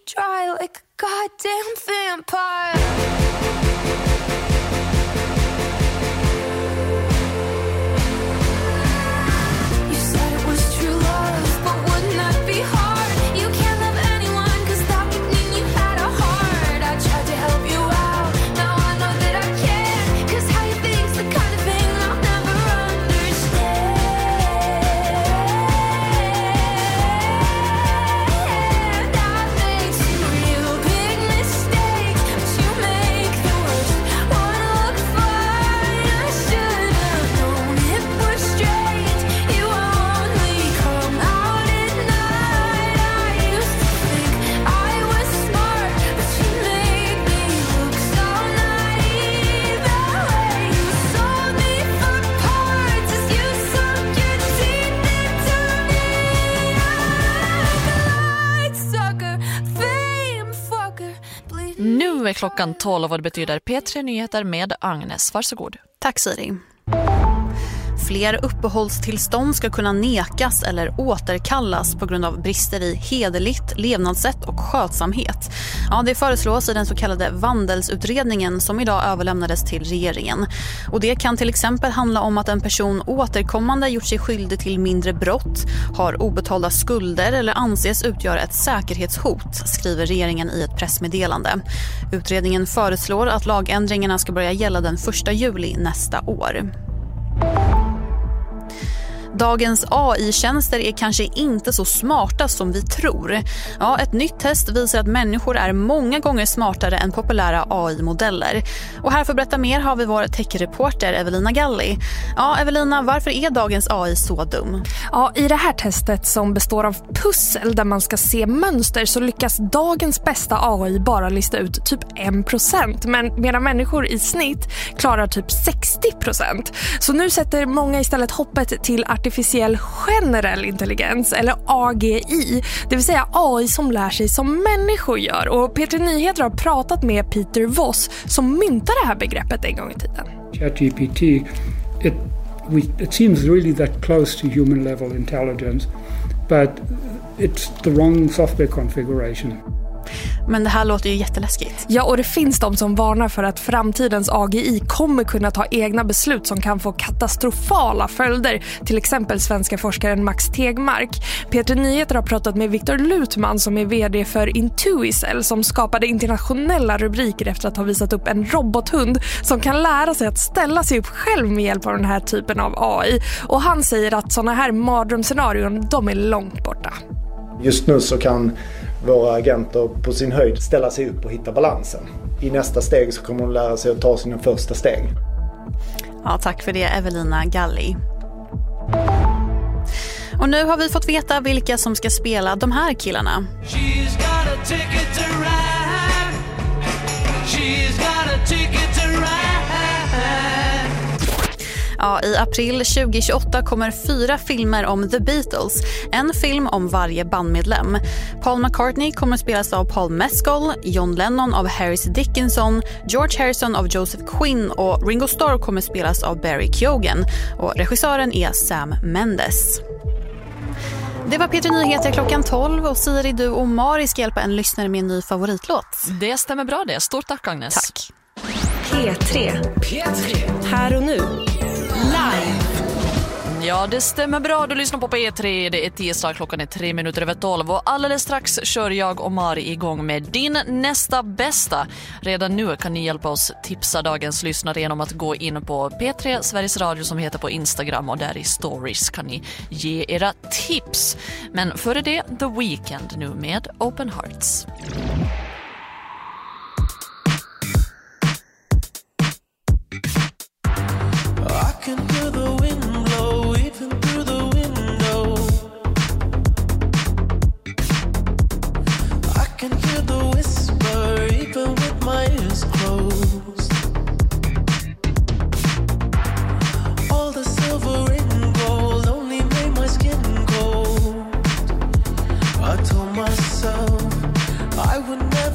dry like a goddamn vampire. Nu är klockan 12 och vad det betyder P3 Nyheter med Agnes. Varsågod. Tack Siri. Fler uppehållstillstånd ska kunna nekas eller återkallas på grund av brister i hederligt levnadssätt och skötsamhet. Ja, det föreslås i den så kallade vandelsutredningen som idag överlämnades till regeringen. Och det kan till exempel handla om att en person återkommande gjort sig skyldig till mindre brott, har obetalda skulder eller anses utgöra ett säkerhetshot, skriver regeringen i ett pressmeddelande. Utredningen föreslår att lagändringarna ska börja gälla den 1 juli nästa år. Dagens AI-tjänster är kanske inte så smarta som vi tror. Ja, ett nytt test visar att människor är många gånger smartare än populära AI-modeller. Och här för att berätta mer har vi vår tech-reporter Evelina Galli. Ja, Evelina, varför är dagens AI så dum? Ja, i det här testet som består av pussel där man ska se mönster så lyckas dagens bästa AI bara lista ut typ 1%. Men medan människor i snitt klarar typ 60%. Så nu sätter många istället hoppet till artificiell generell intelligens eller AGI, det vill säga AI som lär sig som människor gör. Och P3 Nyheter har pratat med Peter Voss som myntade det här begreppet en gång i tiden. ChatGPT, it seems really that close to human level intelligence, but it's the wrong software configuration. Men det här låter ju jätteläskigt. Ja, och det finns de som varnar för att framtidens AGI kommer kunna ta egna beslut som kan få katastrofala följder. Till exempel svenska forskaren Max Tegmark. P3 Nyheter har pratat med Viktor Lutman som är vd för Intuicel som skapade internationella rubriker efter att ha visat upp en robothund som kan lära sig att ställa sig upp själv med hjälp av den här typen av AI. Och han säger att såna här mardrömsscenarion, de är långt borta. Just nu så kan våra agenter på sin höjd ställa sig upp och hitta balansen. I nästa steg så kommer de lära sig att ta sina första steg. Ja, tack för det Evelina Galli. Och nu har vi fått veta vilka som ska spela de här killarna. She's got a ticket to ride. She's got a ticket to ride. Ja, i april 2028 kommer 4 filmer om The Beatles. En film om varje bandmedlem. Paul McCartney kommer att spelas av Paul Mescal, John Lennon av Harris Dickinson, George Harrison av Joseph Quinn och Ringo Starr kommer att spelas av Barry Keoghan. Och regissören är Sam Mendes. Det var P3 Nyheter klockan 12 och Siri, du och Mari ska hjälpa en lyssnare med en ny favoritlåt. Det stämmer bra det. Stort tack Agnes. Tack. P3. Här och nu. Live. Ja, det stämmer bra. Du lyssnar på P3. Det är tisdag, klockan är 3 minuter över 12 och alldeles strax kör jag och Mari igång med din nästa bästa. Redan nu kan ni hjälpa oss tipsa dagens lyssnare genom att gå in på P3 Sveriges Radio som heter på Instagram och där i stories kan ni ge era tips. Men före det, The Weeknd nu med Open Hearts. I can hear the wind blow even through the window. I can hear the whisper even with my ears closed. All the silver and gold only made my skin cold. I told myself I would never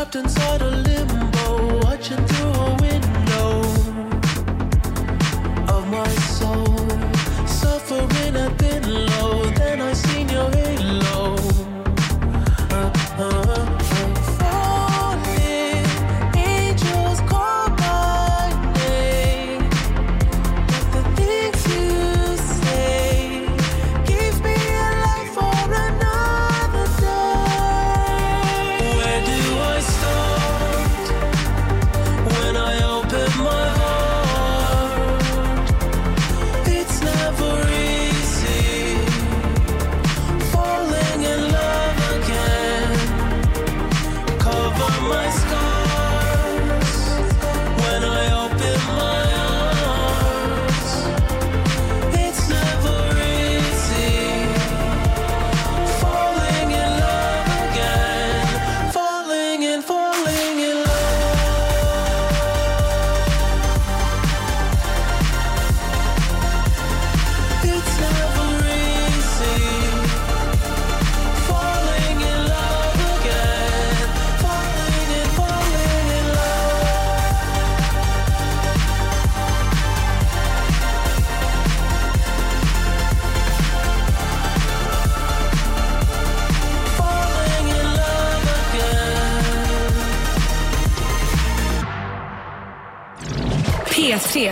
trapped inside a limbo, watching through a window of my soul, suffering at thin low. Then I seen your halo. Falling angels call my name, but the things you say keeps me alive for another day. Where do I start when I open my heart? It's never easy falling in love again. Cover my scars when I open my arms. It's never easy falling in love again. Falling in love. It's never easy falling in love again. Falling in love. Falling in love again. P3.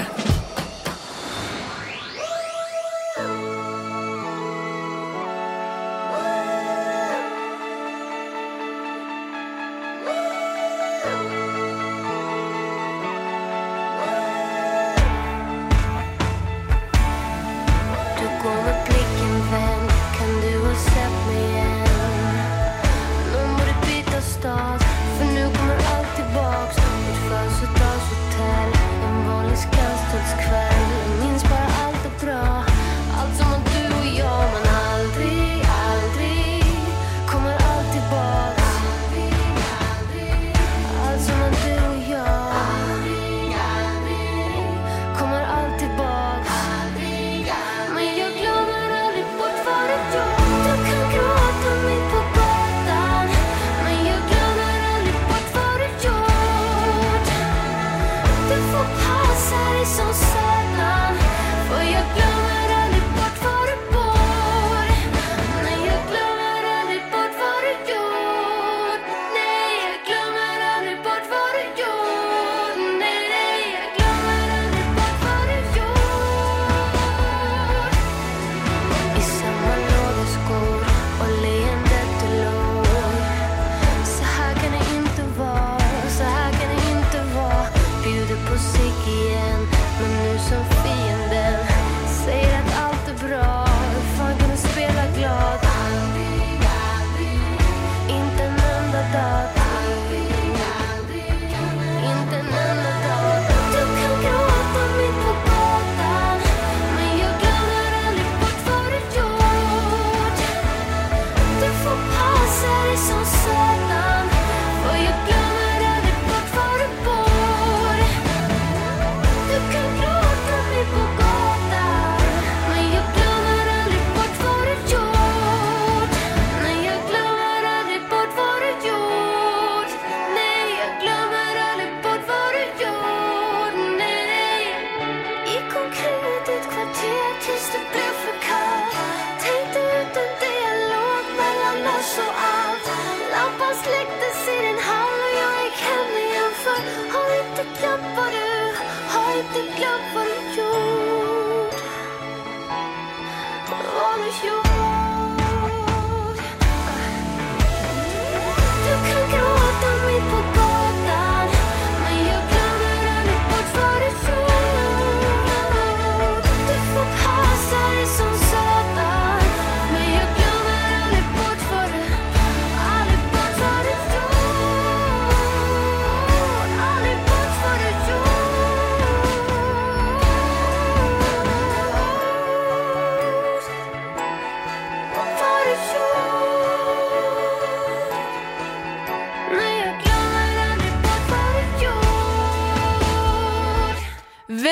Du går med blicken vänd, kan du ha sett mig igen? Någon borde byta stad, för nu kommer allt tillbaks. Ett födelsedagshotell, en vanlig skönstadskväll. Jag minns bara allt är bra, allt som var du och jag. Men aldrig, aldrig kommer allt tillbaks. Allt som var du och jag. Kommer allt tillbaks. Men jag glömmer aldrig bort vad du gjort. Du kan gråta mitt på gatan, men jag glömmer aldrig bort vad du gjort. Du får passa dig som satan, för jag glömmer aldrig bort var du bor. Men jag glömmer aldrig bort vad du gjort. Nej, jag glömmer aldrig bort vad du gjort. Nej, jag glömmer aldrig bort vad du gjort. I samma låga skor och leendet du låg. Så här kan det inte vara, så här kan det inte vara. Bjuder på sig igen, men nu som fienden. Säger att allt är bra, hur fan kan du spela glad? Inte en enda dag. Inte en enda dag. Du kan gråta mitt på gatan, men jag glömmer aldrig bort vad du gjort. Du får passa dig som satan, för jag glömmer aldrig bort var du bor. Du kan gråta mitt på gatan, men jag glömmer aldrig bort vad du gjort. Nej, jag glömmer aldrig bort vad du gjort. Nej, jag glömmer aldrig bort vad du gjort. Nej. Gick omkring i ditt kvarter tills det blev för kallt. Tänkte ut en dialog mellan oss och allt. Lampan släcktes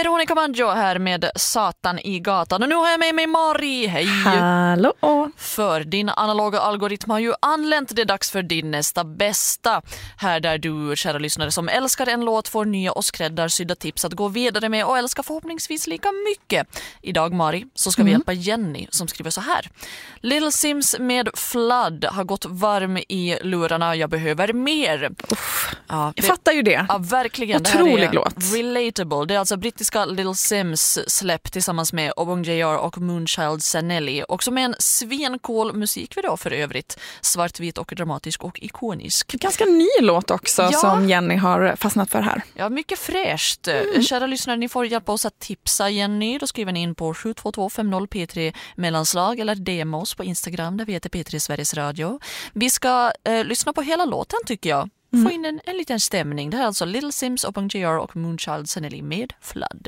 Veronica Maggio här med Satan i gatan. Och nu har jag med mig Mari. Hej! Hallå! För din analoga algoritm har ju anlänt. Det är dags för din nästa bästa. Här där du, kära lyssnare, som älskar en låt får nya och skräddarsydda tips att gå vidare med och älskar förhoppningsvis lika mycket. Idag, Mari, så ska vi hjälpa Jenny som skriver så här. Little Sims med Flood har gått varm i lurarna. Jag behöver mer. Ja, Jag fattar ju det. Ja, verkligen. Otrolig det här är låt. Relatable. Det är alltså brittiska Little Sims släpp tillsammans med Obong JR och Moonchild Sanelli. Också med en svincool musikvideo för övrigt. Svartvit och dramatisk och ikonisk. Ganska ny låt också som Jenny har fastnat för här. Ja, mycket fräscht. Kära lyssnare, ni får hjälpa oss att tipsa Jenny. Då skriver ni in på 72250 P3 mellanslag eller demos på Instagram där vi heter P3 Sveriges Radio. Vi ska lyssna på hela låten tycker jag. Få in en liten stämning. Det här är alltså Little Sims, Obong JR och Moonchild Sanelli med Flood.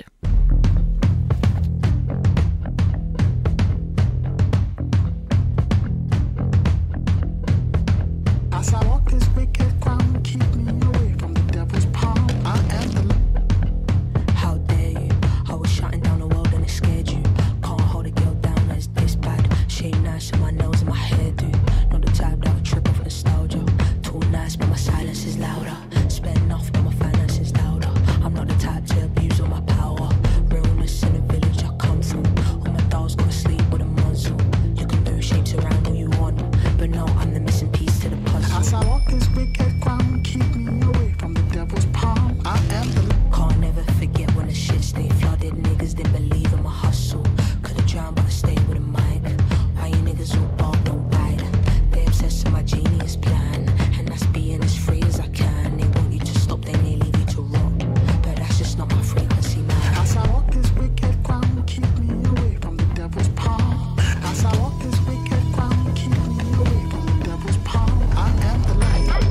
As I walk this wicked ground, keep me away from the devil's palm. I am the... How dare you? I was shutting down the world and it scared you. Can't hold a girl down as this bad. Shave nice on my nose and my hairdo. Not the type that would trip off nostalgia. Too nice but my silence is louder. Spend enough but my finance is louder. I'm not the type to abuse all my power. Realness in the village I come from. All my dolls go to sleep with a muzzle. You can move shapes around all you want, but no, I'm the missing piece to the puzzle. As I walk this wicked ground, keep me away from the devil's palm. I am the... Can't never forget when the shit stayed flooded. Niggas didn't believe in my hustle. Could've drowned but I stayed with a mic. Why you niggas all bald, no bite? They obsessed with my genius plan, and that's being as free as I can. They want you to stop, then they leave you to rot. But that's just not my frequency, man. As I walk this wicked ground, keep me away from the devil's palm. As I walk this wicked ground, keep me away from the devil's palm. I am the light. I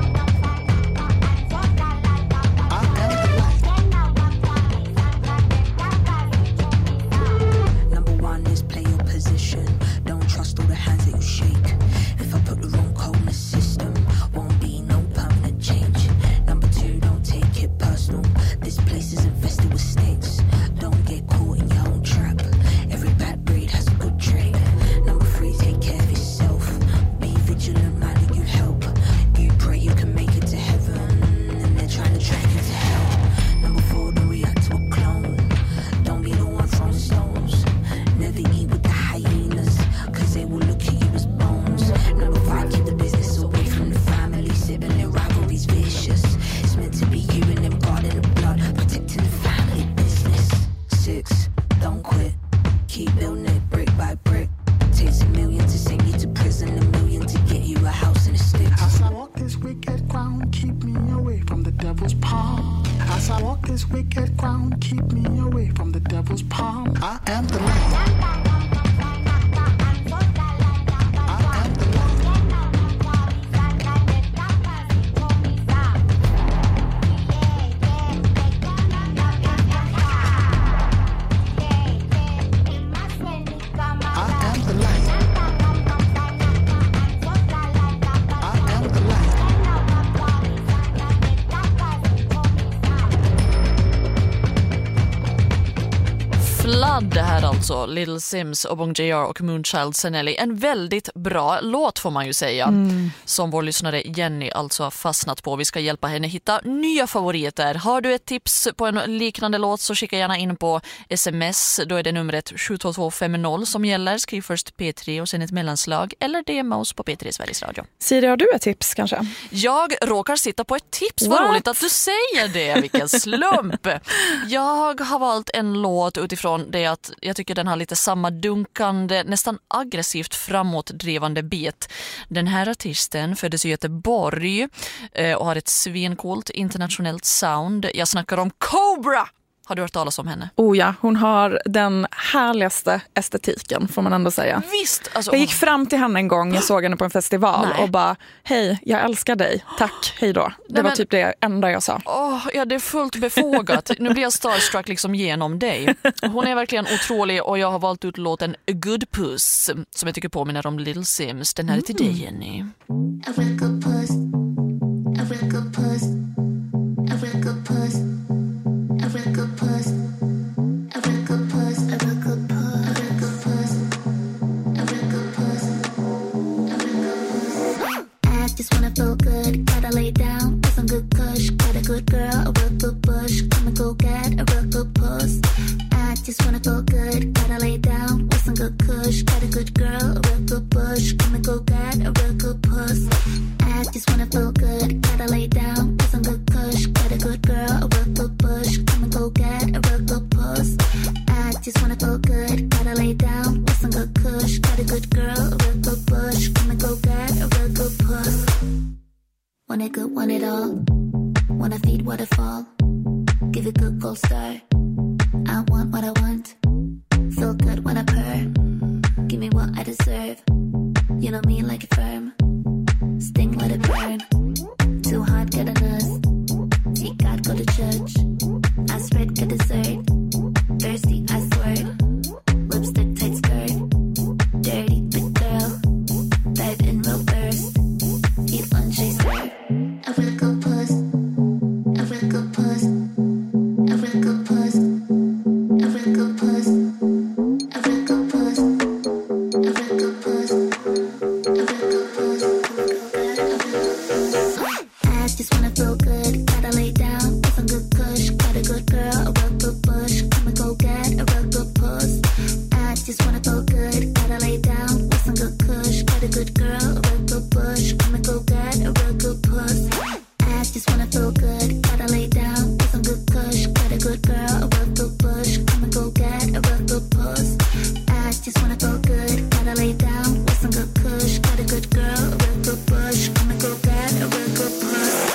am the light. Number one is play your position. Don't trust all the hands that you shake. If I put the wrong code in the system, won't be no permanent change. Number two, don't take it personal. This place is infested with snakes. Don't get caught in your own trap. Every bad breed has a good trait. Number three, take care of yourself. Be vigilant, man, that you help. You pray you can make it to heaven, and they're trying to drag you to hell. Number four, don't react to a clone. Don't be the one throwing stones. Never eat with the hyenas, cause they will look at you as bones. Number five, keep the business away from the family. Sibling rivalry's vicious. It's meant to be you and them God in the blood, protecting the family business. 6, don't quit. Keep building it brick by brick. Takes $1 million to send you to prison, $1 million to get you a house and a stick. As I walk this wicked ground, keep me away from the devil's palm. As I walk this wicked ground, keep me away from the devil's palm. I am the light. I am the light. I am the light. I am the light. Flood här alltså, Little Sims, Obong JR och Moonchild Sanelli. En väldigt bra låt får man ju säga. Som vår lyssnare Jenny alltså har fastnat på. Vi ska hjälpa henne hitta nya favoriter. Har du ett tips på en liknande låt så skicka gärna in på sms. Då är det numret 72250 som gäller. Skriv först P3 och sen ett mellanslag. Eller demos på P3 Sveriges Radio. Siri, har du ett tips kanske? Jag råkar sitta på ett tips. Vad roligt att du säger det. Vilken slump. Jag har valt en låt utifrån det att jag tycker den har lite samma dunkande, nästan aggressivt framåtdrivande beat. Den här artisten föddes i Göteborg och har ett svincoolt internationellt sound. Jag snackar om Cobra! Har du hört talas om henne? Oh ja, hon har den härligaste estetiken får man ändå säga. Visst! Alltså, jag gick fram till henne en gång, jag såg henne på en festival och bara, hej, jag älskar dig, tack, hej då. Det var typ det enda jag sa. Ja, det är fullt befogat. Nu blir jag starstruck liksom genom dig. Hon är verkligen otrolig och jag har valt ut låten A Good Puss som jag tycker påminner om Little Sims. Den här är till dig, Jenny. A real good puss. A real good puss. A real good puss. A real good puss. just wanna feel good, gotta lay down with some good kush. Got a good girl, a real good bush. Come and go get a real good puss. I just wanna feel good, gotta lay down with some good kush. Got a good girl, a real good bush. Come and go get a real good puss. I just wanna feel good, gotta lay down with some good kush. Got a good girl, a real good bush. Come and go get a real good puss. I just wanna feel good, gotta lay down with some good kush. Got a good girl, a real good bush. Come and go get a real good puss. Want it good, want it all. Wanna feed waterfall. Give it good gold star. I want what I want. Feel good when I purr. Give me what I deserve. You know me like a firm. Sting, let it burn. Too hot, get a nurse. See God, go to church. I spread, get dessert. Thirsty, I swear. Lipstick, tight skirt. Dirty, big girl. Dive in real burst. Eat lunch, I serve. A real good puss. A real good puss. A real good puss. A real good puss. A real good puss. A real good puss. A real good puss. I just wanna feel good, gotta lay down with some good kush. Got a good girl, a real good bush. Come and go get a real good puss. I just wanna feel good, gotta lay down with some good kush. Got a good girl, a real good bush. Come and go get a real good puss. I just wanna feel good, gotta lay down with some good kush. Got a good girl, a real good bush. Come and go get a real good puss. I just wanna feel good, gotta lay down with some good kush. Got a good girl, a real good bush. Come and go get a real good puss.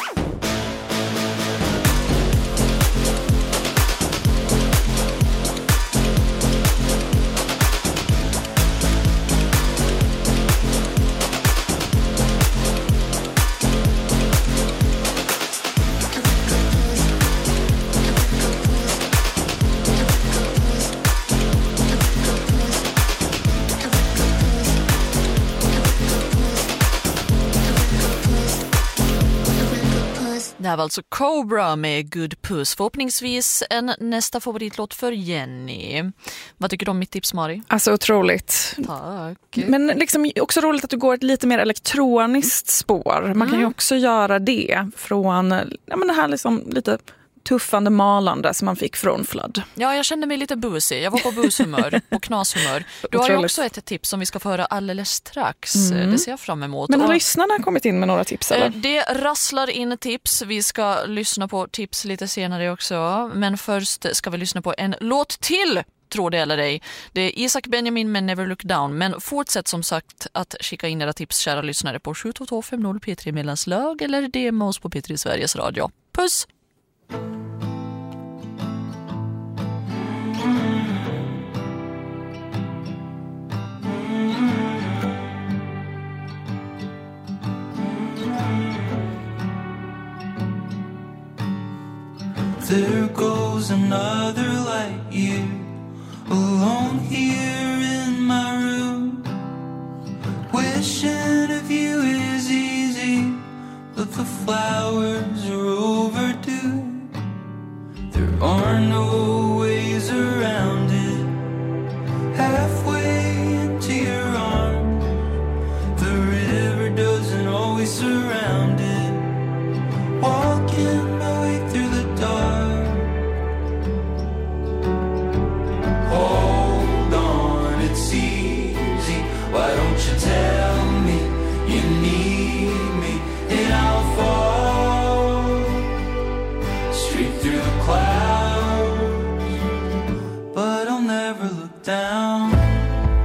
Det här var alltså Cobra med Good Puss. Förhoppningsvis en nästa favoritlåt för Jenny. Vad tycker du om mitt tips, Mari? Alltså otroligt. Tack. Men liksom också roligt att du går ett lite mer elektroniskt spår. Man kan ju också göra det från det här liksom lite tuffande malande som man fick från Flood. Ja, jag kände mig lite busig. Jag var på bushumör, på knashumör. Du har ju också ett tips som vi ska få höra alldeles strax. Det ser jag fram emot. Men har lyssnarna kommit in med några tips? Eller? Det rasslar in tips. Vi ska lyssna på tips lite senare också. Men först ska vi lyssna på en låt till, tror det eller ej. Det är Isak Benjamin med Never Look Down. Men fortsätt som sagt att skicka in era tips, kära lyssnare, på 72250 P3 Mellanslag eller demos på P3 Sveriges Radio. Puss! There goes another light year, alone here in my room. Wishing of you is easy, but the flowers are overdue. There are no ways around it. Halfway into your arms, the river doesn't always surround it. Walking my way through the dark. Hold on, it's easy. Why don't you tell me you need me, and I'll fall straight through the clouds. But I'll never look down.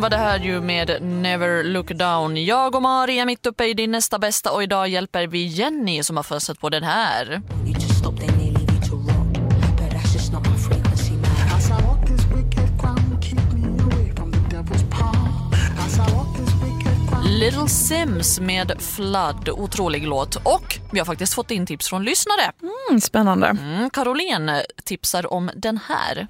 var det här ju med Never Look Down. Jag och Mari är mitt uppe i din nästa bästa och idag hjälper vi Jenny som har fastnat på den här. Little Sims med Flood, otrolig låt. Och vi har faktiskt fått in tips från lyssnare. Spännande. Caroline tipsar om den här.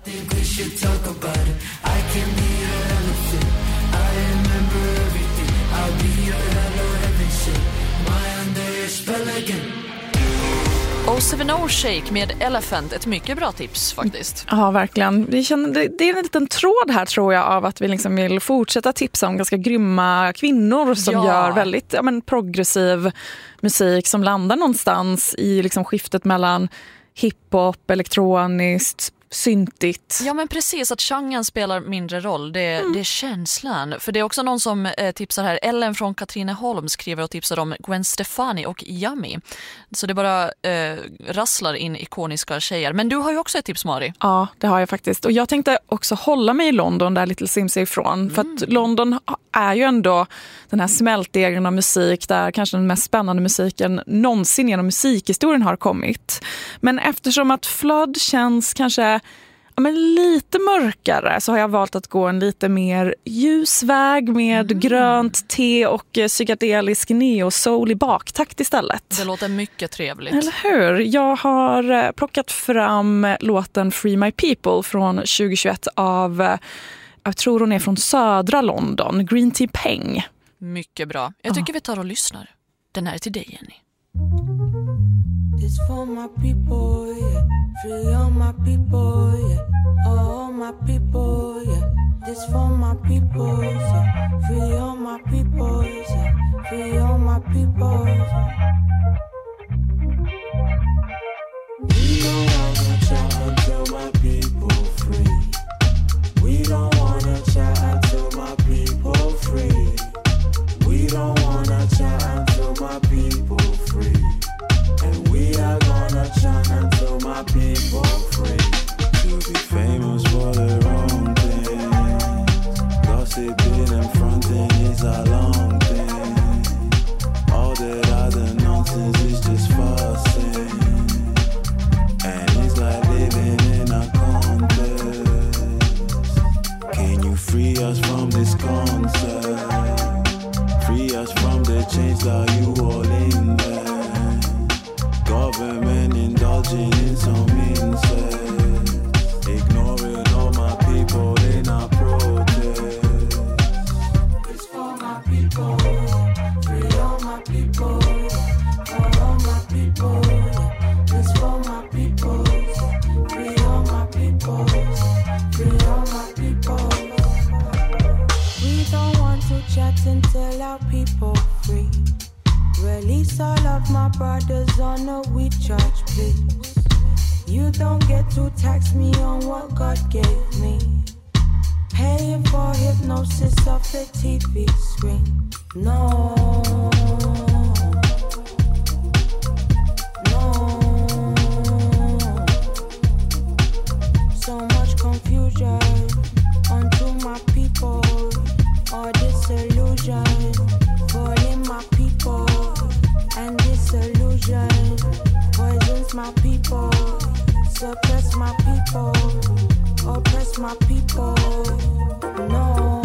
O7O Shake med Elephant, ett mycket bra tips faktiskt. Ja, verkligen. Det är en liten tråd här tror jag av att vi liksom vill fortsätta tipsa om ganska grymma kvinnor som gör väldigt progressiv musik som landar någonstans i liksom skiftet mellan hiphop, elektroniskt, syntigt. Ja men precis, att genren spelar mindre roll. Det är känslan. För det är också någon som tipsar här. Ellen från Katrineholm skriver och tipsar om Gwen Stefani och Yummy. Så det bara rasslar in ikoniska tjejer. Men du har ju också ett tips, Mari. Ja, det har jag faktiskt. Och jag tänkte också hålla mig i London där Little Sims är ifrån. För att London är ju ändå den här smältdegen av musik där kanske den mest spännande musiken någonsin genom musikhistorien har kommit. Men eftersom att Flood känns kanske lite mörkare så har jag valt att gå en lite mer ljusväg med grönt te och psykedelisk neo-soul i baktakt istället. Det låter mycket trevligt. Eller hur? Jag har plockat fram låten Free My People från 2021 av, jag tror hon är från södra London, Green Tea Peng. Mycket bra. Jag tycker vi tar och lyssnar. Den här är till dig, Jenny. This for my people, yeah. Free all my people, yeah. All my people, yeah. This for my people, yeah. Free all my people, yeah. Free all my people, yeah. We don't wanna chat until my people free. We don't wanna chat until my people free. We don't wanna chat until my people free. And we are gonna chant until my people free. To be famous for the wrong thing. Gossiping and fronting is a long thing. All that other nonsense is just fussing. And it's like living in a contest. Can you free us from this concept? Free us from the change that you all in there. Government indulging in some incest, ignoring all my people in our protest. It's for my people, free all my people, for all my people. It's for my people, free all my people, free all my people. We don't want to chat until our people free. Release all of my brothers on a we charge, please. You don't get to tax me on what God gave me. Paying for hypnosis off the TV screen. No. So much confusion onto my people. All disillusion falling my people. And disillusion poisons my people. Suppress my people. Oppress my people. No.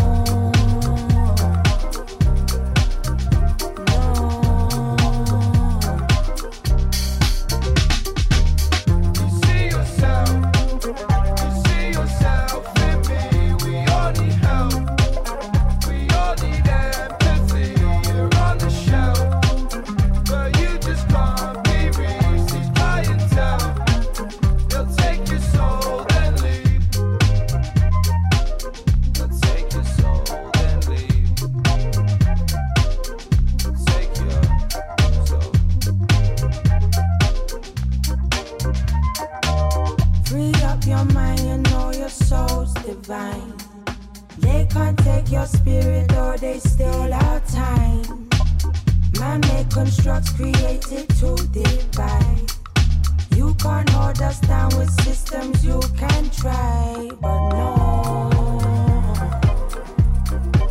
They can't take your spirit or they steal our time. Man make constructs created to divide. You can't hold us down with systems you can try, but no.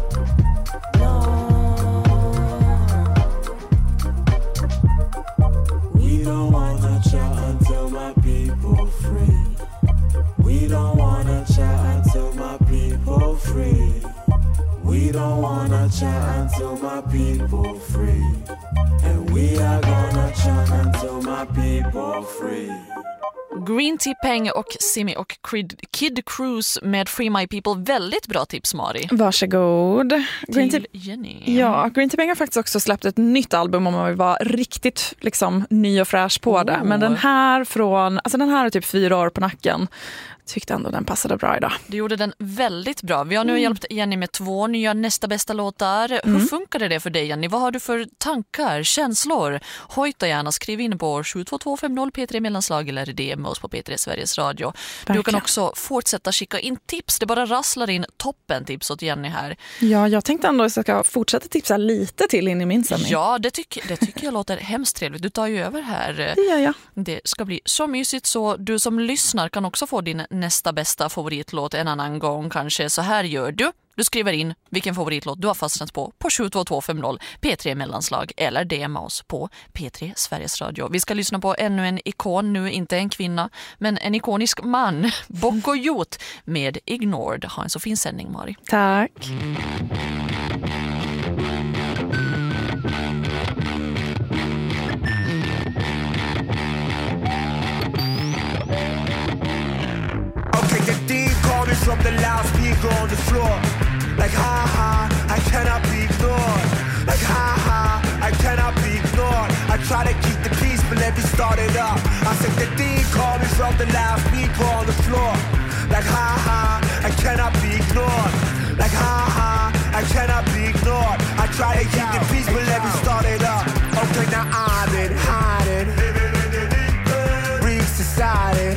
we don't wanna chant until my people free. And we are gonna chant until my people free. Green Tea Peng och Simi och Kid Cruz med Free My People. Väldigt bra tips, Mari. Varsågod. Green Till Jenny. Ja, Green Tea Peng har faktiskt också släppt ett nytt album om man vill vara riktigt liksom, ny och fräsch på det. Men den här är typ 4 år på nacken. Tyckte ändå den passade bra idag. Du gjorde den väldigt bra. Vi har nu hjälpt Jenny med 2 nya nästa bästa låtar. Hur funkade det för dig, Jenny? Vad har du för tankar, känslor? Hojta gärna, skriv in på 72250 P3 mellanslag eller DM oss på P3 Sveriges Radio. Verkligen. Du kan också fortsätta skicka in tips. Det bara rasslar in toppen tips åt Jenny här. Ja, jag tänkte ändå att jag ska fortsätta tipsa lite till in i min sändning. Ja, det tycker jag låter hemskt trevligt. Du tar ju över här. Det gör jag. Det ska bli så mysigt, så du som lyssnar kan också få din nästa bästa favoritlåt en annan gång kanske. Så här gör du. Du skriver in vilken favoritlåt du har fastnat på 72250 P3 mellanslag eller DM oss på P3 Sveriges Radio. Vi ska lyssna på ännu en ikon, nu inte en kvinna men en ikonisk man, Bocco Youth med Ignored. Ha en så fin sändning, Mari. Tack. From the loudspeaker on the floor, like ha ha, I cannot be ignored. Like ha ha, I cannot be ignored. I try to keep the peace, but let me start it up. I said the dean called me from the loudspeaker on the floor, like ha ha, I cannot be ignored. Like ha ha, I cannot be ignored. I try to keep the peace, but let me start it up. Okay, now I've been hiding, Reef Society.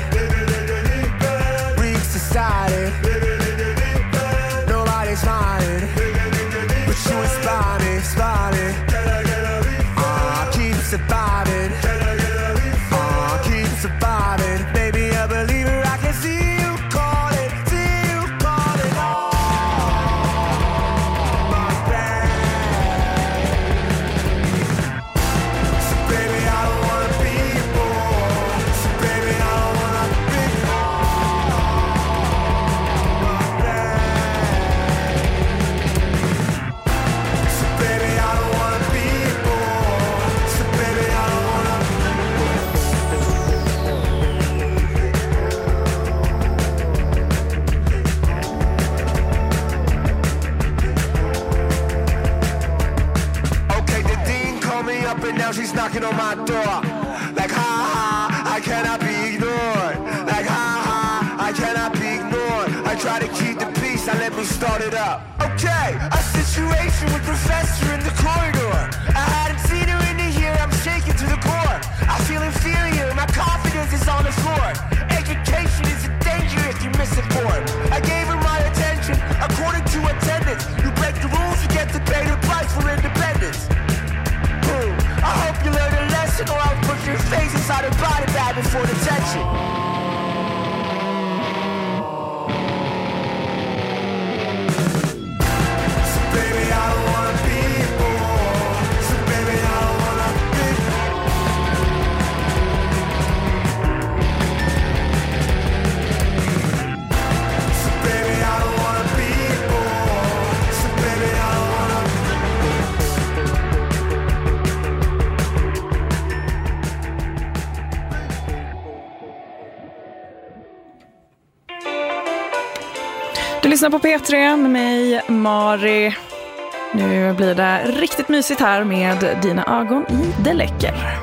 Nobody's smiling, but you inspire me. Keep surviving, keep surviving. Baby, I believe it, I can see you calling, oh, my bad. So baby, I don't wanna be bored. So baby, I don't wanna be and now she's knocking on my door. Like ha ha, I cannot be ignored. Like ha ha, I cannot be ignored. I try to keep the peace, I let me start it up. Okay, a situation with professor in the corridor. I hadn't seen her in a year, I'm shaking to the core. I feel inferior, my confidence is on the floor. Education is a danger if you're misinformed. I gave her my attention, according to attendance. You break the rules, you get to pay the price for independence. I hope you learn a lesson, or I'll put your face inside a body bag before detention. So baby, I don't wanna be bored. So baby, I don't wanna be. So baby, I don't wanna be bored. So baby, I don't wanna. Du lyssnar på P3 med mig, Mari. Nu blir det riktigt mysigt här med Dina ögon i Det läcker.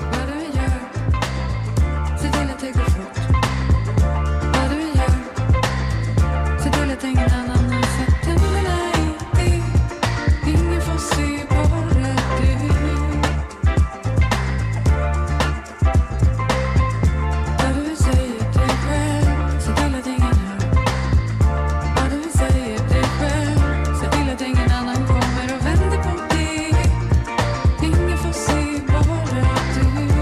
Ingen får se bara du.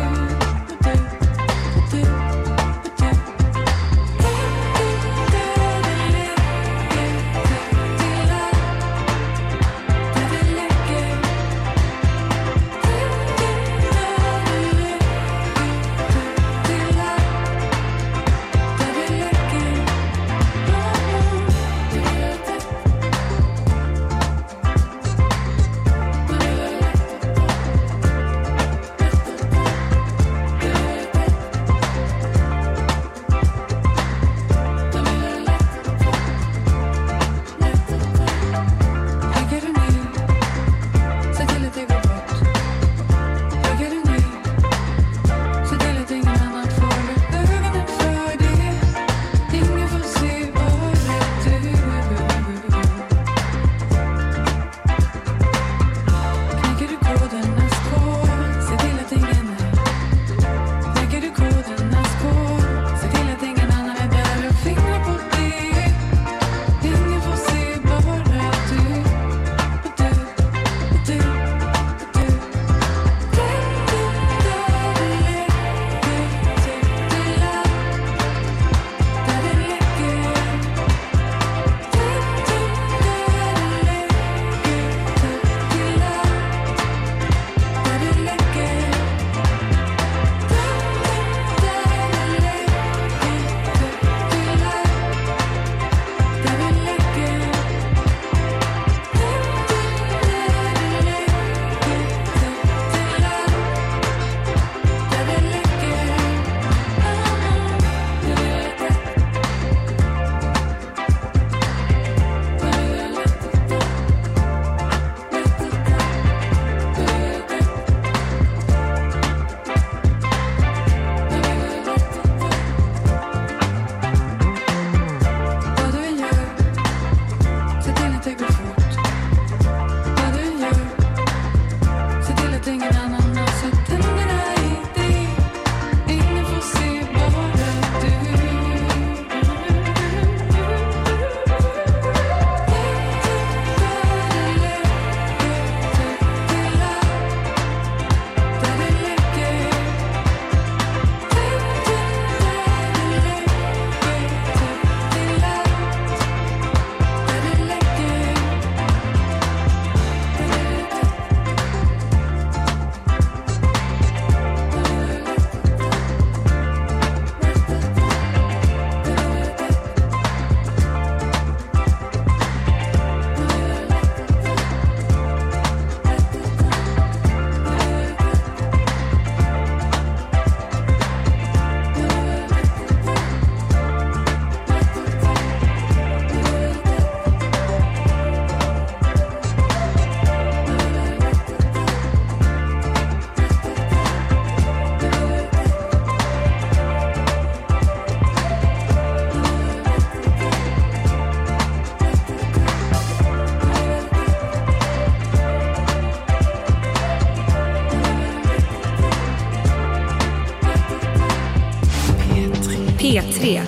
P3.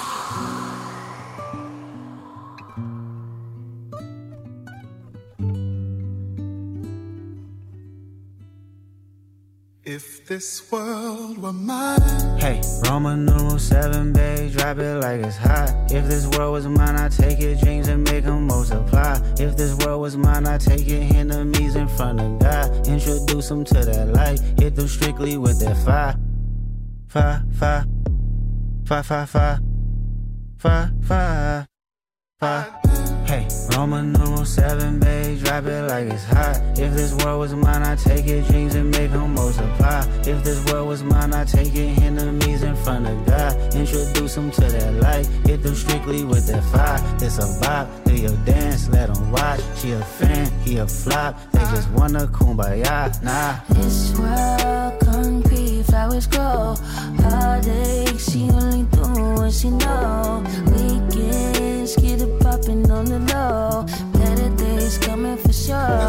If this world were mine. Hey, Roman numeral 7, babe, drop it like it's hot. If this world was mine, I'd take your dreams and make them multiply. If this world was mine, I'd take your enemies in front of God. Introduce them to that light, hit them strictly with that fire. Fire, fire, fire, fire, fire, fire, fire, fire. Hey, Roman numeral 7, babe, drop it like it's hot. If this world was mine, I'd take your dreams and make them multiply. If this world was mine, I'd take your enemies in front of God. Introduce them to that light, hit them strictly with that fire. It's a vibe, do your dance, let them watch. She a fan, he a flop, they just wanna kumbaya, nah. This world concrete, flowers grow. Heartache, she only do what she know. Weekends, get it poppin' on the low. Better days coming for sure.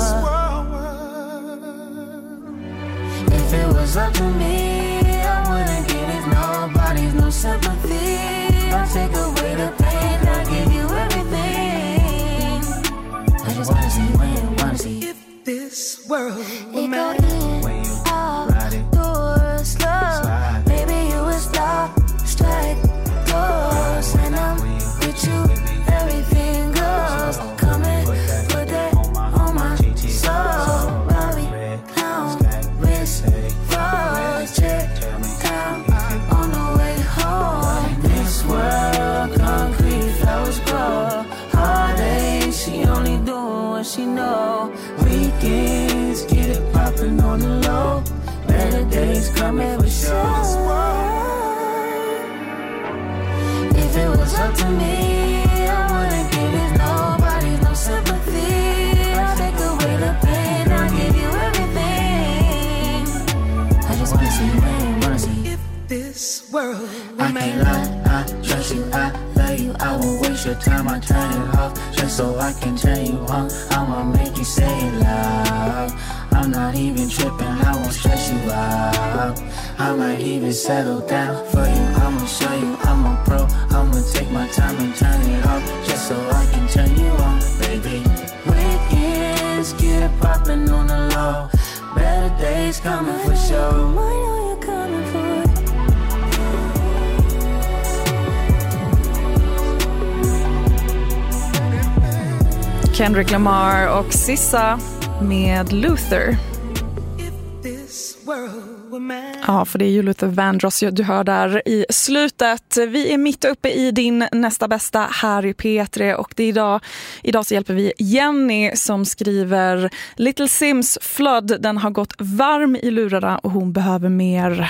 If it was up to me, I wouldn't give it nobody's no sympathy. I'll take away the pain, I'll give you everything. I just wanna see when you wanna see. If this world were It go mine. in, out, door, slow. Baby, you would stop, strike, close. And I'm with you, everything goes. Come and put that on my soul. Bobby, clown, wrist, froze, check down on the way home. This world, concrete, flowers grow. Heartache, she only do what she know. Weekends, get it poppin' on the low. Better days coming for sure. If it was up to me, I wouldn't give it nobody's no sympathy. I'll take away the pain, I'll give you everything. I just wanna see when you wanna see. If this world I were can't mine. lie, I trust you, I love you. I won't waste your time, I turn it off just so I can turn you on. I'ma make you say it loud. I'm not even tripping, I won't stress you out. I might even settle down for you. I'ma show you I'm a pro. I'ma take my time and turn it off just so I can turn you on, baby. Weekends, get it poppin' on the low. Better days coming for sure. I know you're coming for it. Kendrick Lamar och Sissa med Luther. This world were mine. Ja, för det är ju Luther Vandross du hör där i slutet. Vi är mitt uppe i din nästa bästa här i P3 och det är idag så hjälper vi Jenny som skriver Little Sims Flood. Den har gått varm i lurarna och hon behöver mer.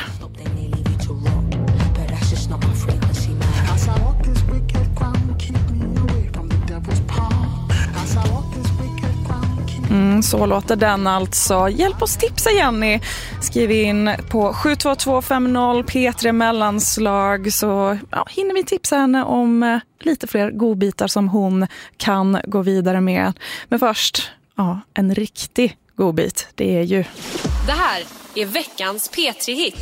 As I walk this wicked ground, keep me away from the devil's palm. As I walk this wicked ground, keep Så låter den alltså. Hjälp oss tipsa Jenny. Skriv in på 72250 P3 mellanslag så hinner vi tipsa henne om lite fler godbitar som hon kan gå vidare med. Men först, en riktig godbit. Det är ju... Det här är veckans P3-hit.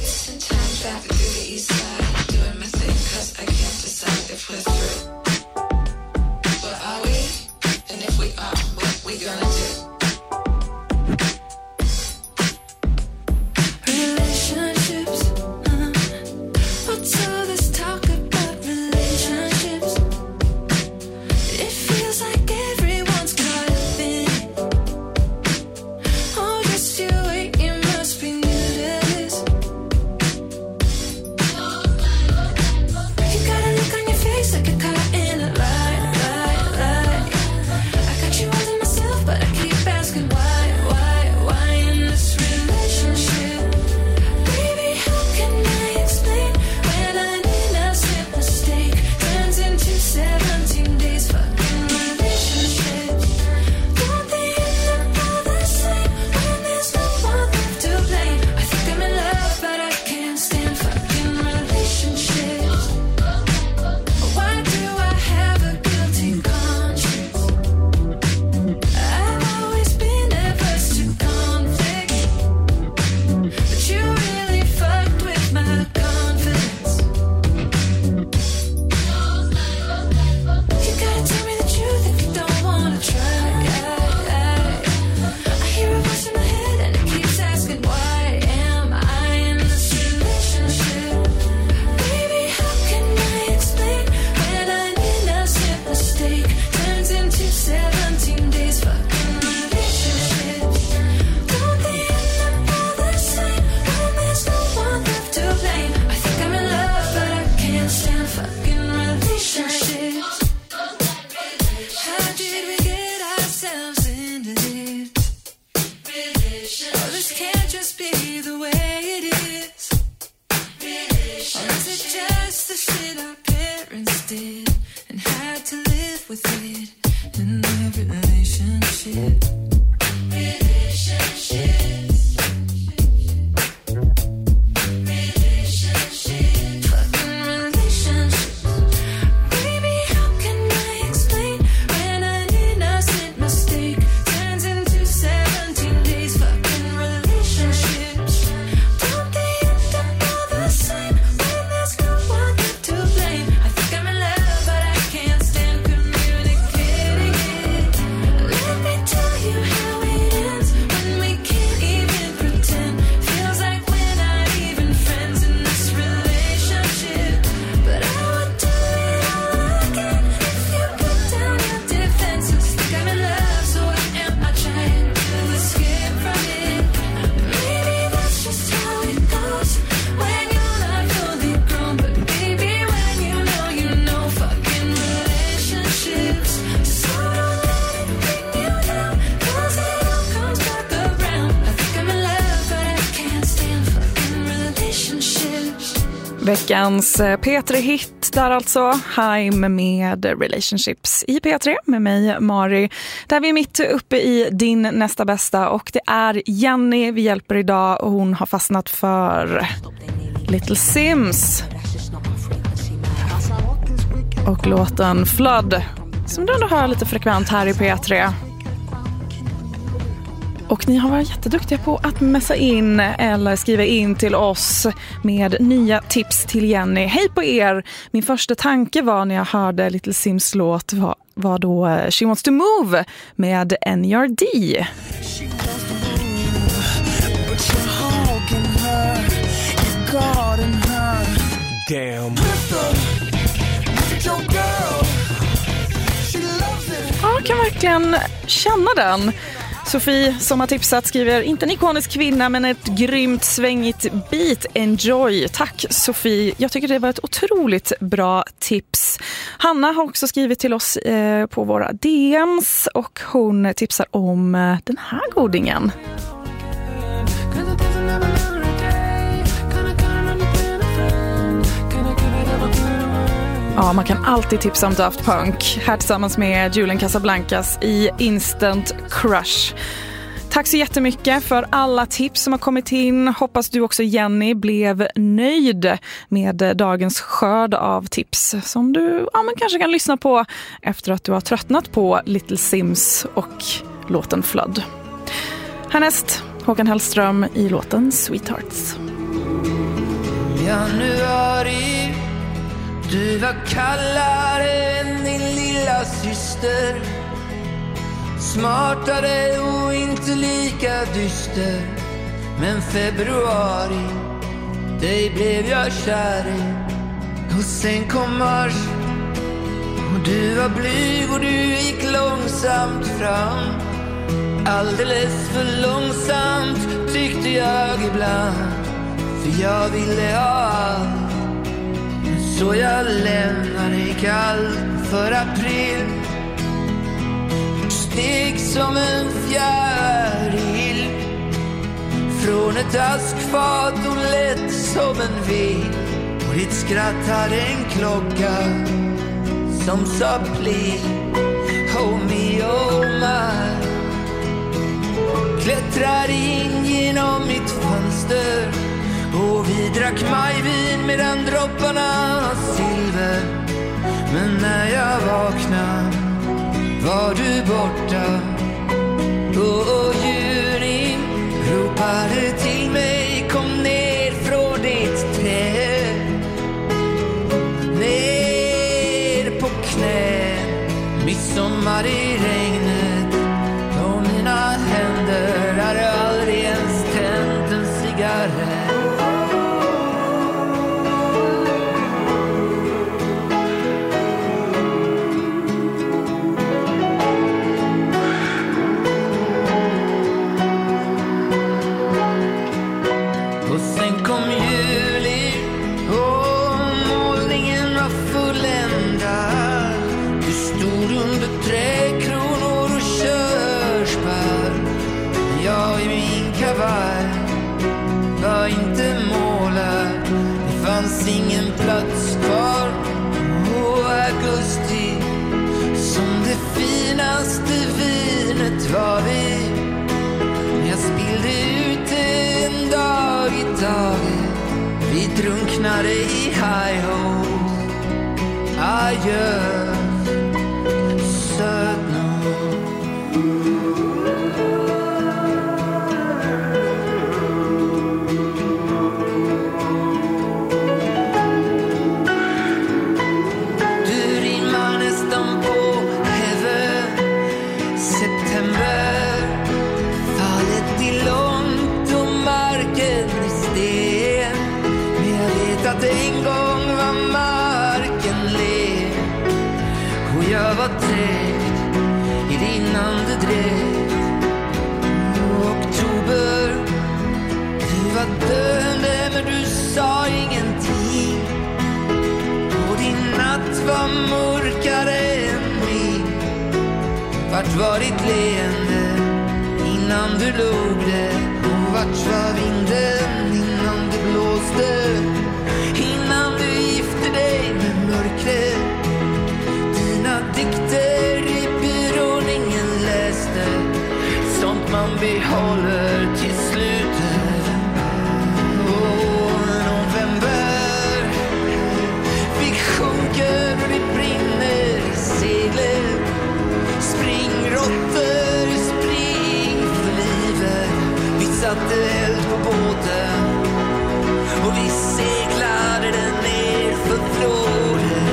Relationships, what's all this talk about relationships? It feels like everyone's caught up in it. Oh, just you wait, you must be new to this. Oh, this can't just be the way it is. Or is it just the shit our parents did and had to live with it in their relationship? Veckans P3-hit där alltså, Haim med Relationships i P3 med mig, Mari. Där vi är mitt uppe i din nästa bästa och det är Jenny vi hjälper idag och hon har fastnat för Little Sims och låten Flood som du ändå hör lite frekvent här i P3. Och ni har varit jätteduktiga på att messa in eller skriva in till oss med nya tips till Jenny. Hej på er! Min första tanke var när jag hörde Little Sims låt var då She Wants to Move med NERD. Ja, jag kan verkligen känna den. Sofie som har tipsat skriver inte en ikonisk kvinna men ett grymt svängigt beat. Enjoy. Tack Sofie. Jag tycker det var ett otroligt bra tips. Hanna har också skrivit till oss på våra DMs och hon tipsar om den här godingen. Ja, man kan alltid tipsa om Daft Punk här tillsammans med Julian Casablancas i Instant Crush. Tack så jättemycket för alla tips som har kommit in. Hoppas du också, Jenny, blev nöjd med dagens skörd av tips som du men kanske kan lyssna på efter att du har tröttnat på Little Sims och låten Flood. Härnäst Håkan Hellström i låten Sweethearts. Januari, du var kallare än din lilla syster, smartare och inte lika dyster. Men februari, dig blev jag kär i. Och sen kom mars, och du var blyg och du gick långsamt fram. Alldeles för långsamt tyckte jag ibland, för jag ville ha allt. Så jag lämnar dig kall för april. Steg som en fjäril från ett askfat och lätt som en bil. Och ditt skratt hade en klocka som sa please, oh me, oh my. Klättrade in genom mitt fönster och vi drack majvin medan dropparna silver. Men när jag vaknade var du borta. Och juni ropade till mig, kom ner från ditt träd, ner på knä. Midsommar i regnet och mina händer hade aldrig ens tänt en cigarett. i min kavaj var inte målad. Det fanns ingen plats kvar på augusti. Som det finaste vinet var vi. Jag spillde ut en dag i taget. Vi drunknade i high-ho. Adjö, sötno. Du rimmar nästan på heaven. September. Fallet är långt och marken är sten. Men jag vet att en gång var marken len. Och jag var träkt i din andedräkt. Oktober. Du var döende men du sa ingenting. Och din natt var mörkare än min. Vart var ditt leende innan du låg det? Och vart var vinden innan det blåste? Innan du gifte dig med mörkret. Dina dikter i byrån ingen läste. Sånt man behåller till slutet. November. Vi sjunker och det brinner i seglet. Springråttor, spring för livet. Vi satte eld på båten och vi seglade den ner för floden.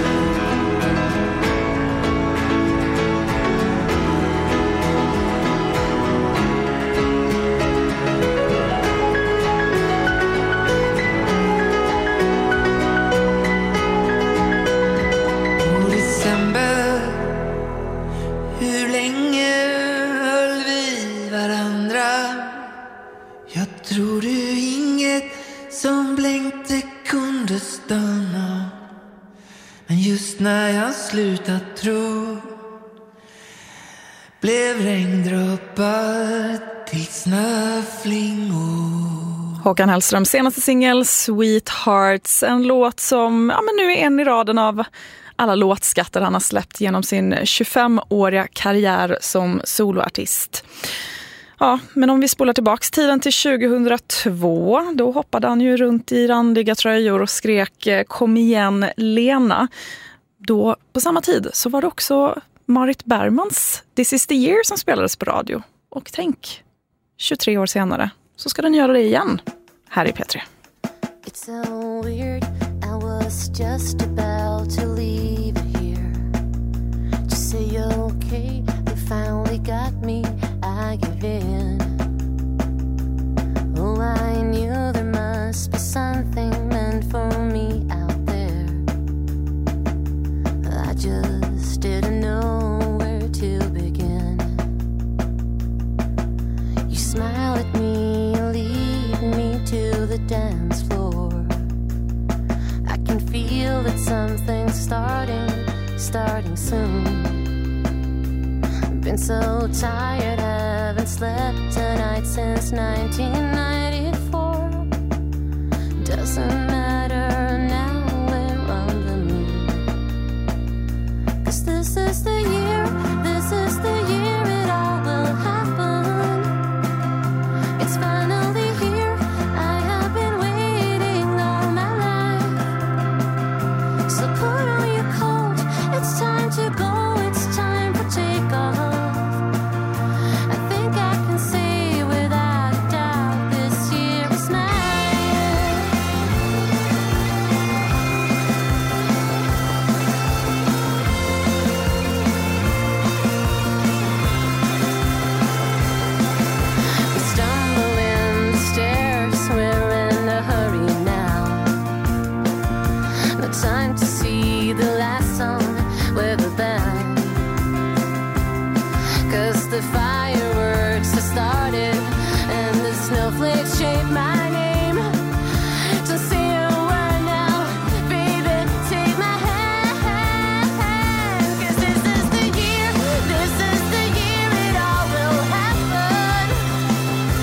Och december. Hur länge höll vi varandra? Jag tror du inget som blänkte kunde stanna. Men just när jag slutat tro blev regndroppar till snöflingor. Håkan Hellströms senaste singel Sweethearts, en låt som men nu är en i raden av alla låtskatter han har släppt genom sin 25-åriga karriär som soloartist. Ja, men om vi spolar tillbaks tiden till 2002, då hoppade han ju runt i randiga tröjor och skrek "Kom igen Lena". Då på samma tid så var det också Marit Bergmans This is the year som spelades på radio. Och tänk, 23 år senare så ska den göra det igen här i P3. It's so weird, I was just about to leave here. Just say okay, they finally got me, I give in. Oh, I knew there must be something meant for me out there. I just didn't know where to begin. You smile at me and lead me to the dance floor. I can feel that something's starting soon. Been so tired, haven't slept a night since 1994. Doesn't matter now, we're on the moon. 'Cause this is the year it all will happen. It's finally here, I have been waiting all my life. So put on your coat, it's time to go, it's time for takeoff. I think I can say without a doubt this year is mine. We stumble in the stairs, we're in a hurry now. No time to see the last song with a band. 'Cause the fireworks have started and the snowflakes shape my name. So say a word now, baby, take my hand. 'Cause this is the year it all will happen.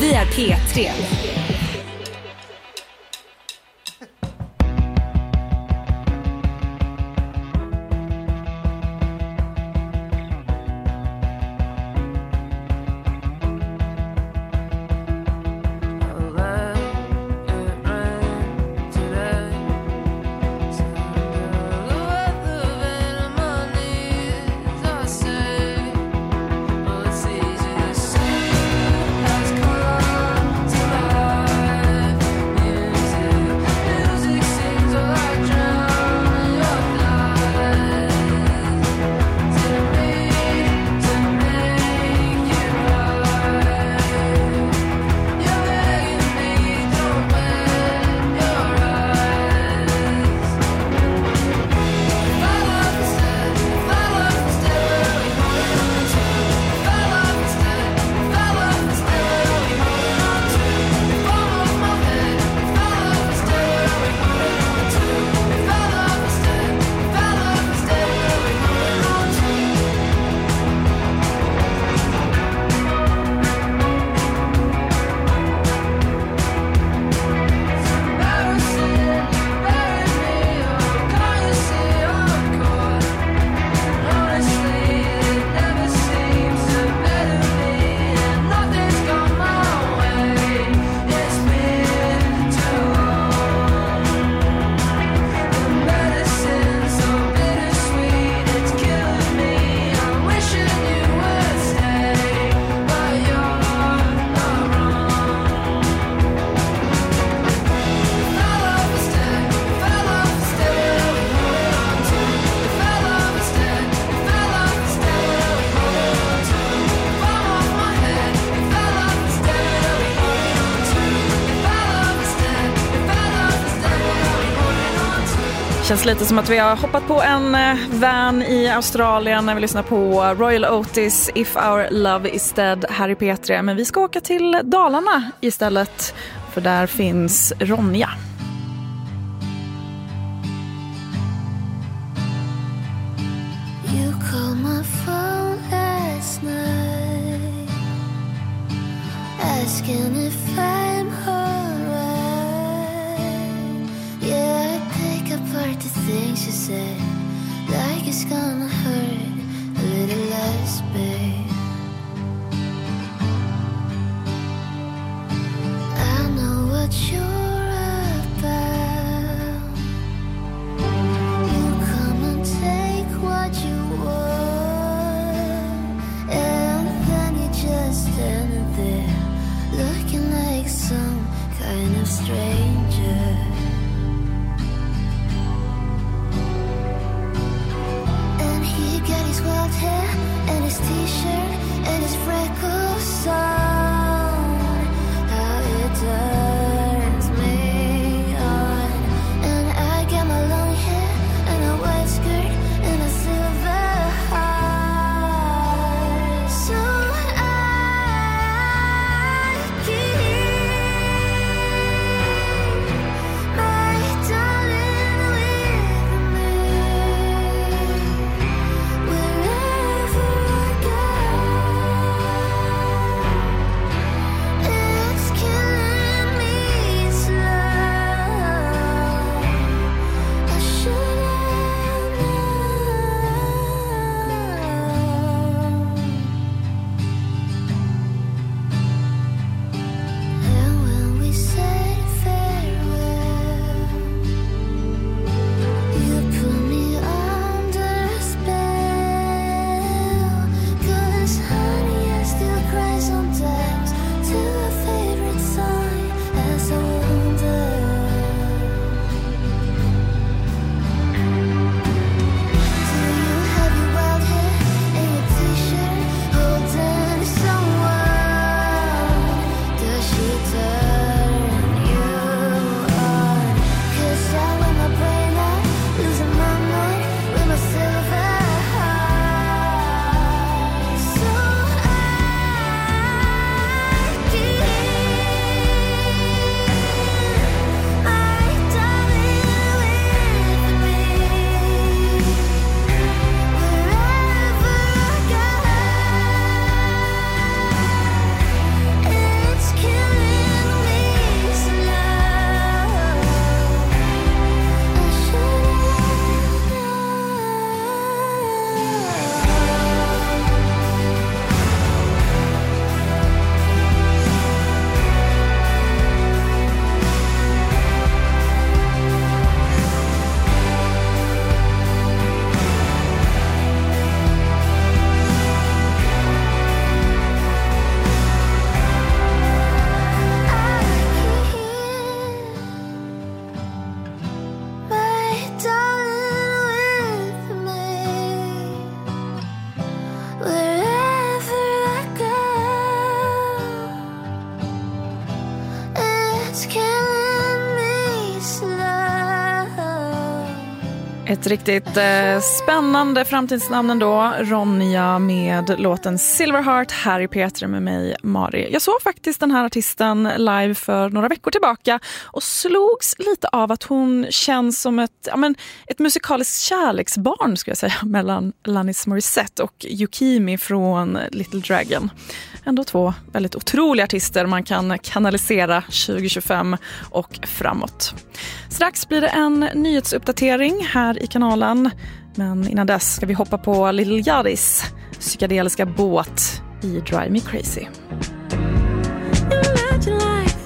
Vi är P3. Känns lite som att vi har hoppat på en van i Australien när vi lyssnar på Royal Otis, If Our Love Is Dead här i P3. Men vi ska åka till Dalarna istället, för där finns Ronja. You called my phone last night, asking if I'm alright. Yeah, I pick apart the things you said, like it's gonna hurt a little less, babe. I know what you're about. You come and take what you want, and then you just stand there looking like Ett riktigt spännande framtidsnamn ändå. Ronja med låten Silverheart här i P3 med mig, Mari. Jag såg faktiskt den här artisten live för några veckor tillbaka och slogs lite av att hon känns som ett musikaliskt kärleksbarn, skulle jag säga, mellan Alanis Morissette och Yukimi från Little Dragon. Ändå två väldigt otroliga artister man kan kanalisera 2025 och framåt. Strax blir det en nyhetsuppdatering här i kanalen. Men innan dess ska vi hoppa på Lil Yachty's psykedeliska båt i Drive Me Crazy. Imagine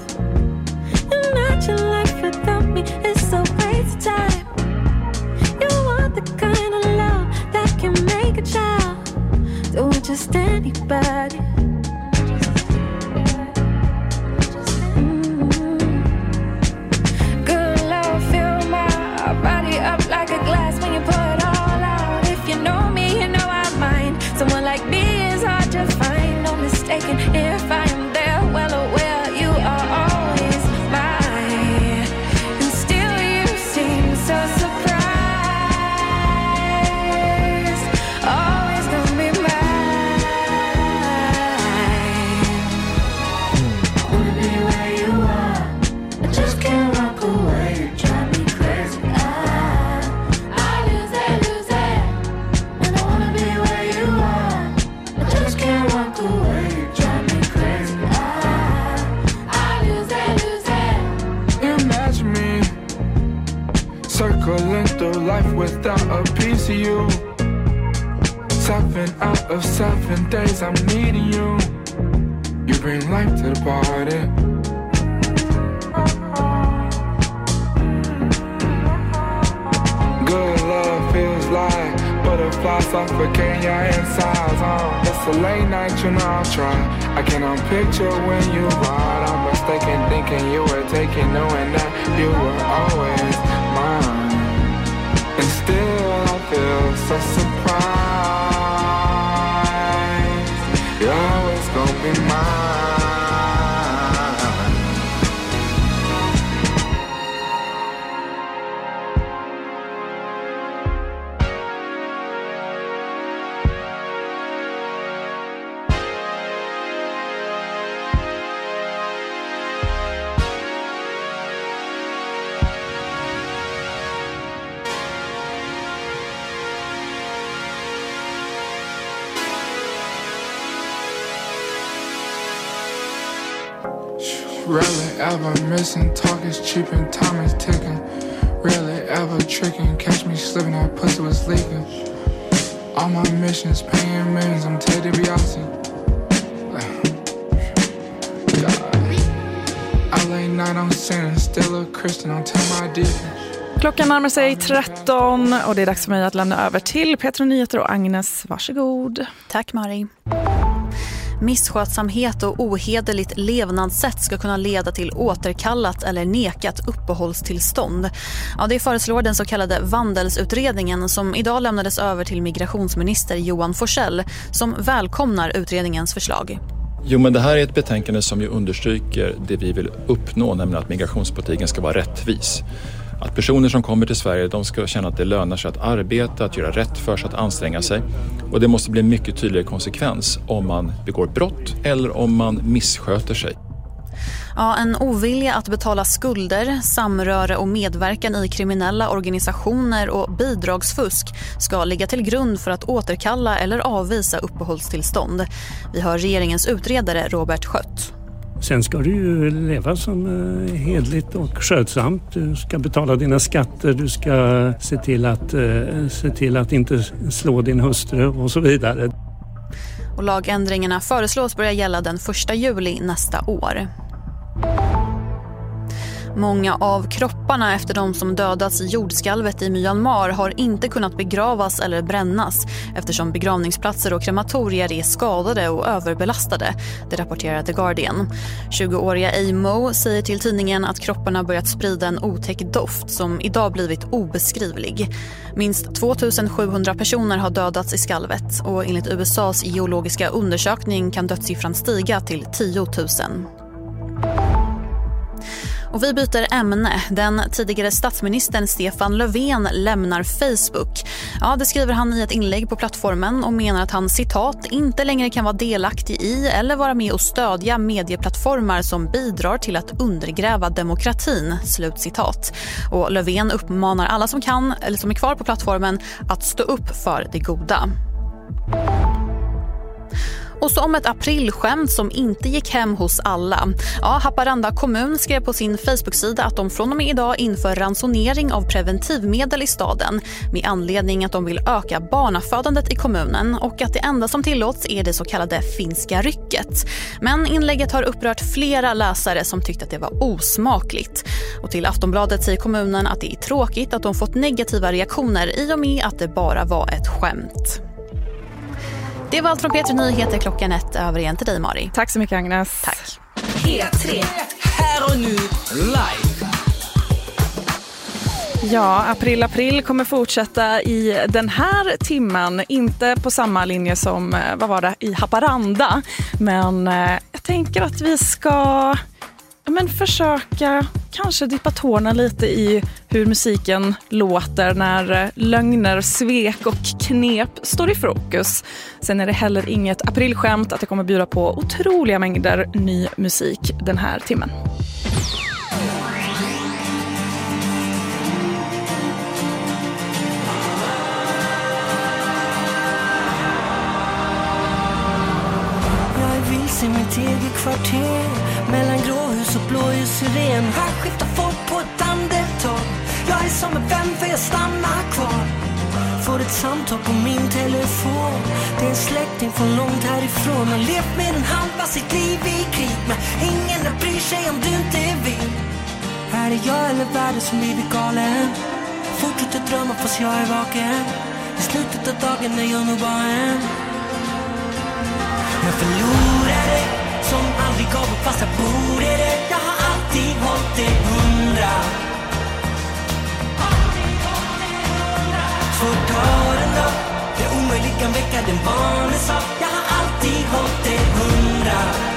life without me is so waste of time. You want the kind of love that can make a child do just anybody. Good love fill my body up like a glass when you pour it all out. If you know me, you know I'm mine. Someone like me is hard to find. No mistaken if I am there, well aware you are always mine. And still you seem so surprised. Always gonna be mine. Wanna be where you are. I just can't walk away. You drive me crazy. I lose it. And I wanna be where you are. I just can't walk away. You drive me crazy. I lose it. Imagine me circling through life without a piece of you. 7 out of 7 days I'm needing you. You bring life to the party. Good love feels like butterflies suffocating your insides. It's a late night, you know I'll try. I cannot picture when you ride. I'm mistaken thinking you were taking, knowing that you were always mine. And still I feel so surprised. You're always gonna be mine. Rarely ever missing, talk is cheap and time is ticking. Rarely ever tricking, catch me slipping, that pussy was leaking. All my missions, paying millions, I'm Ted DiBiase. I late night, I'm sinning, still a Christian, I'm tell my deacon. Klockan närmar sig 13 och det är dags för mig att lämna över till Petra Nyheter och Agnes. Varsågod. Tack, Mari. Misskötsamhet och ohederligt levnadssätt ska kunna leda till återkallat eller nekat uppehållstillstånd. Ja, det föreslår den så kallade Vandelsutredningen som idag lämnades över till migrationsminister Johan Forssell som välkomnar utredningens förslag. Jo, men det här är ett betänkande som ju understryker det vi vill uppnå, nämligen att migrationspolitiken ska vara rättvis. Att personer som kommer till Sverige, de ska känna att det lönar sig att arbeta, att göra rätt för sig, att anstränga sig. Och det måste bli en mycket tydligare konsekvens om man begår brott eller om man missköter sig. Ja, en ovilja att betala skulder, samröre och medverkan i kriminella organisationer och bidragsfusk ska ligga till grund för att återkalla eller avvisa uppehållstillstånd. Vi hör regeringens utredare Robert Schött. Sen ska du ju leva som hedligt och skötsamt. Du ska betala dina skatter, du ska se till att inte slå din hustru och så vidare. Och lagändringarna föreslås börja gälla den 1 juli nästa år. Många av kropparna efter de som dödats i jordskalvet i Myanmar har inte kunnat begravas eller brännas eftersom begravningsplatser och krematorier är skadade och överbelastade, det rapporterar The Guardian. 20-åriga Amo säger till tidningen att kropparna börjat sprida en otäck doft som idag blivit obeskrivlig. Minst 2700 personer har dödats i skalvet och enligt USAs geologiska undersökning kan dödssiffran stiga till 10 000. Och vi byter ämne. Den tidigare statsministern Stefan Löfven lämnar Facebook. Ja, det skriver han i ett inlägg på plattformen och menar att han, citat, inte längre kan vara delaktig i eller vara med och stödja medieplattformar som bidrar till att undergräva demokratin, slutcitat. Och Löfven uppmanar alla som kan eller som är kvar på plattformen att stå upp för det goda. Och så om ett aprilskämt som inte gick hem hos alla. Ja, Haparanda kommun skrev på sin Facebook-sida att de från och med idag inför ransonering av preventivmedel i staden med anledning att de vill öka barnafödandet i kommunen och att det enda som tillåts är det så kallade finska rycket. Men inlägget har upprört flera läsare som tyckte att det var osmakligt. Och till Aftonbladet säger kommunen att det är tråkigt att de fått negativa reaktioner i och med att det bara var ett skämt. Det var allt från P3 Nyheter, klockan 1 över igen till dig, Mari. Tack så mycket, Agnes. Tack. P3, här och nu, live. Ja, april kommer fortsätta i den här timmen. Inte på samma linje som, i Haparanda. Men jag tänker att vi ska försöka kanske dippa tårna lite i hur musiken låter när lögner, svek och knep står i fokus. Sen är det heller inget aprilskämt att det kommer bjuda på otroliga mängder ny musik den här timmen. Jag är vilse i mitt eget kvarter, mellan gråhus och blåljussyren. Här skiftar folk på ett andetag. Jag är som en vän för jag stannar kvar. Får ett samtal på min telefon. Det är en släkting från långt härifrån. Har levt med en halva sitt liv i krig, men ingen bryr sig om du inte vill. Här är jag eller världen som blivit galen. Fortsätter drömma fast jag är vaken. I slutet av dagen är jag nog bara en. Jag förlorade som aldrig gav upp fast jag borde det. Jag har alltid hållit det 100. Svårt tar en dag, det omöjligt kan väcka den vanliga sak. Jag har alltid hållit det 100.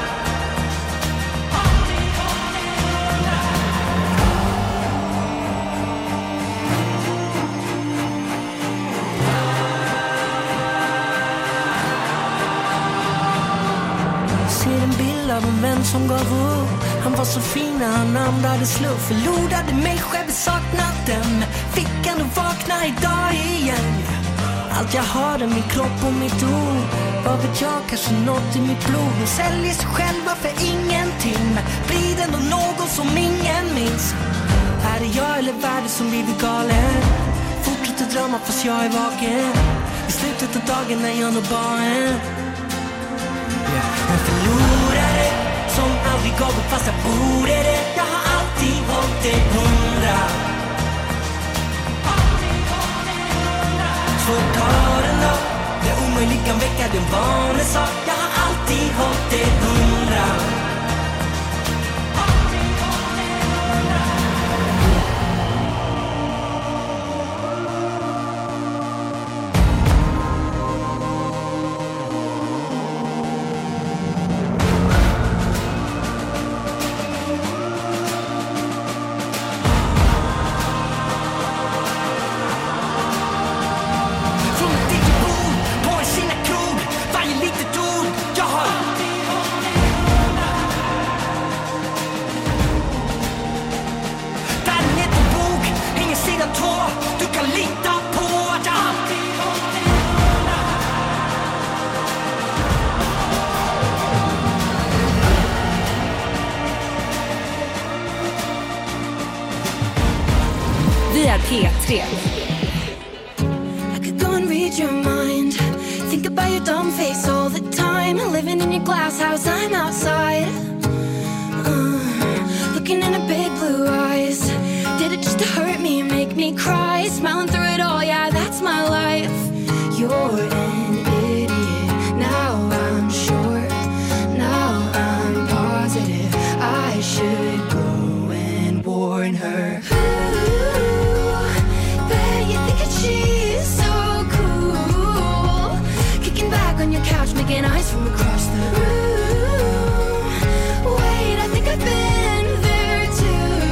Ser en bild av en vän som gav upp. Han var så fin när han andades luft. Förlorade mig själv, saknat den. Fick ändå vakna idag igen. Allt jag har är min kropp och mitt ord. Vad vet jag, kanske något i mitt blod. De säljer sig själva för ingenting, men blir det ändå någon som ingen minns. Här är jag eller världen som blivit galen. Fortsätter drömma fast jag är vaken. I slutet av dagen är jag nog bara en. Jag förlorade som aldrig gav upp fast jag borde det. Jag har alltid hållit det 100. Svårt tar en dag, det omöjligt kan väcka den vanliga sak. Jag har alltid hållit det 100. P3. I could go and read your mind. Think about your dumb face all the time. Living in your glass house, I'm outside. Looking in her big blue eyes. Did it just to hurt me and make me cry? Smiling through it all, yeah, that's my life. You're an idiot. Now I'm sure. Now I'm positive. I should go and warn her. She's so cool. Kicking back on your couch, making eyes from across the room. Wait, I think I've been there too.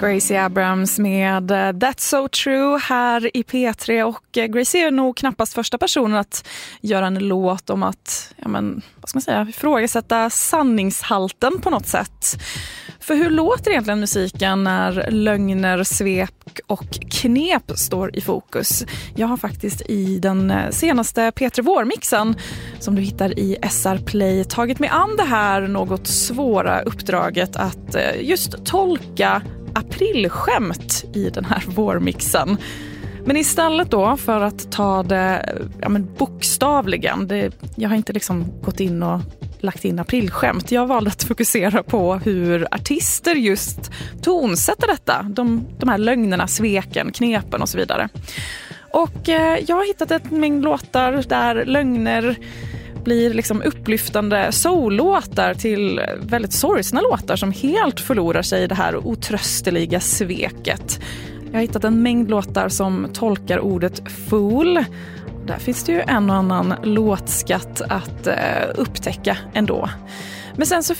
Gracie Abrams med That's So True här i P3, och Gracie är nog knappast första personen att göra en låt om att, vad ska man säga, ifrågasätta sanningshalten på något sätt. För hur låter egentligen musiken när lögner, svek och knep står i fokus? Jag har faktiskt i den senaste P3 Vårmixen som du hittar i SR Play tagit mig an det här något svåra uppdraget att just tolka aprilskämt i den här vårmixen. Men istället då för att ta det bokstavligen, jag har inte liksom gått in och lagt in aprilskämt. Jag valde att fokusera på hur artister just tonsätter detta. De här lögnerna, sveken, knepen och så vidare. Och jag har hittat ett mängd låtar där lögner blir liksom upplyftande soul-låtar till väldigt sorgsna låtar som helt förlorar sig i det här otrösteliga sveket. Jag har hittat en mängd låtar som tolkar ordet fool. Där finns det ju en och annan låtskatt att upptäcka ändå. Men sen så